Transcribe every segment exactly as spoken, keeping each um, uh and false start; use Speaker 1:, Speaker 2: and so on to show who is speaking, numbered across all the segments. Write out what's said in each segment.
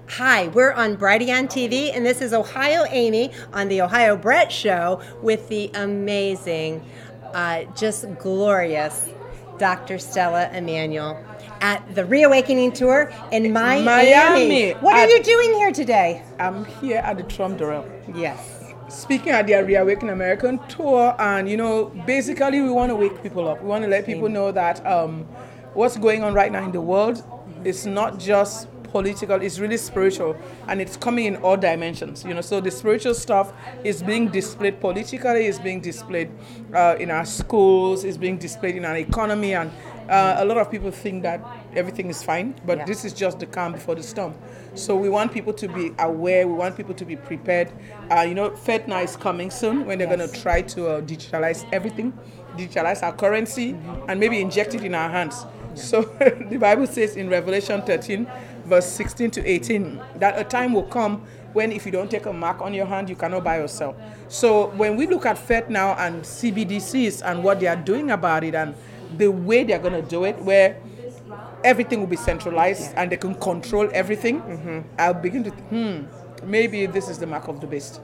Speaker 1: Hi, we're on Brighteon T V, and this is Ohio Amy on the Ohio Brett Show with the amazing, uh, just glorious Doctor Stella Emanuel at the Reawakening Tour in Miami.
Speaker 2: Miami.
Speaker 1: What are you doing here today?
Speaker 2: I'm here at the Trump Durrell.
Speaker 1: Yes.
Speaker 2: Speaking at the Reawaken American Tour, and you know, basically we want to wake people up. We want to let people know that um, what's going on right now in the world is not just political, it's really spiritual, and it's coming in all dimensions, you know. So the spiritual stuff is being displayed politically, is being displayed uh, in our schools, is being displayed in our economy, and uh, a lot of people think that everything is fine, but
Speaker 1: Yeah.
Speaker 2: this is just the calm before the storm. So we want people to be aware, we want people to be prepared. Uh, you know, FedNow is coming soon, when they're
Speaker 1: Yes.
Speaker 2: going to try to uh, digitalize everything, digitalize our currency, mm-hmm. and maybe inject it in our hands. Yeah. So the Bible says in Revelation thirteen, verse sixteen to eighteen, that a time will come when if you don't take a mark on your hand, you cannot buy or sell. So when we look at FedNow and C B D Cs and what they are doing about it and the way they're going to do it, where everything will be centralized yeah. and they can control everything, mm-hmm. I'll begin to think, hmm, maybe this is the mark of the beast.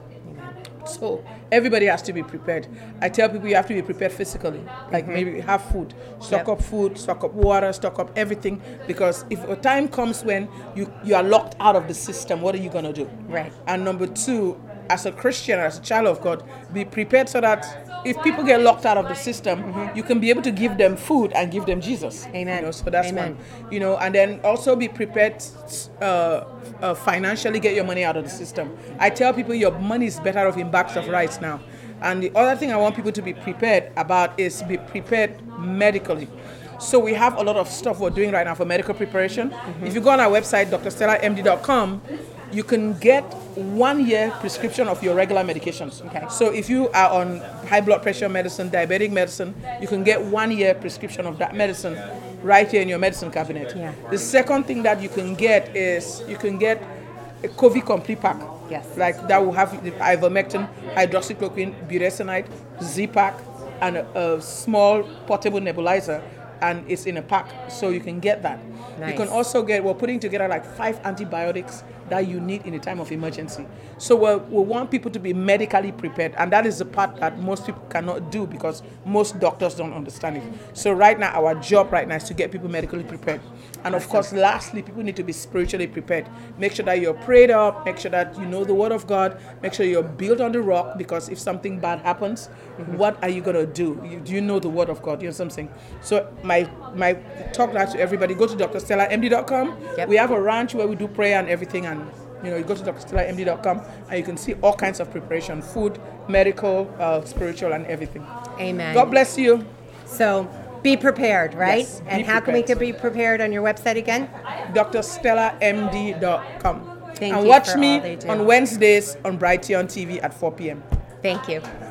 Speaker 2: So everybody has to be prepared. I tell people you have to be prepared physically, like mm-hmm. maybe have food, stock yep. up food, stock up water, stock up everything, because if a time comes when you, you are locked out of the system, what are you going to do?
Speaker 1: Right.
Speaker 2: And number two, as a Christian, as a child of God, be prepared so that if people get locked out of the system, mm-hmm. you can be able to give them food and give them Jesus.
Speaker 1: Amen.
Speaker 2: You know, so that's
Speaker 1: Amen.
Speaker 2: one. You know, and then also be prepared uh, uh, financially, get your money out of the system. I tell people your money is better off in bags of rice now. And the other thing I want people to be prepared about is be prepared medically. So we have a lot of stuff we're doing right now for medical preparation. Mm-hmm. If you go on our website, d r stella m d dot com, you can get one year prescription of your regular medications.
Speaker 1: Okay.
Speaker 2: So if you are on high blood pressure medicine, diabetic medicine, you can get one year prescription of that medicine right here in your medicine cabinet.
Speaker 1: Yeah.
Speaker 2: The second thing that you can get is you can get a COVID complete pack.
Speaker 1: Yes.
Speaker 2: Like that will have the ivermectin, hydroxychloroquine, budesonide, Z-Pack, and a, a small portable nebulizer, and it's in a pack, so you can get that.
Speaker 1: Nice.
Speaker 2: You can also get, we're putting together like five antibiotics that you need in a time of emergency. So we're, we want people to be medically prepared, and that is the part that most people cannot do because most doctors don't understand it. So right now, our job right now is to get people medically prepared. And of course, lastly, people need to be spiritually prepared. Make sure that you're prayed up, make sure that you know the Word of God, make sure you're built on the rock, because if something bad happens, mm-hmm. what are you going to do? You, do you know the Word of God? You know what I'm saying? So my my talk now to everybody, go to d r stella m d dot com. Yep. We have a ranch where we do prayer and everything, and you know, you go to d r stella m d dot com and you can see all kinds of preparation, food, medical, uh, spiritual, and everything.
Speaker 1: Amen.
Speaker 2: God bless you.
Speaker 1: So be prepared, right?
Speaker 2: Yes,
Speaker 1: and
Speaker 2: be
Speaker 1: how can we
Speaker 2: prepared.
Speaker 1: be prepared on your website again?
Speaker 2: d r stella m d dot com.
Speaker 1: Thank
Speaker 2: and
Speaker 1: you
Speaker 2: watch
Speaker 1: for
Speaker 2: me
Speaker 1: all they do.
Speaker 2: on Wednesdays on Brighteon T V at four p.m.
Speaker 1: Thank you.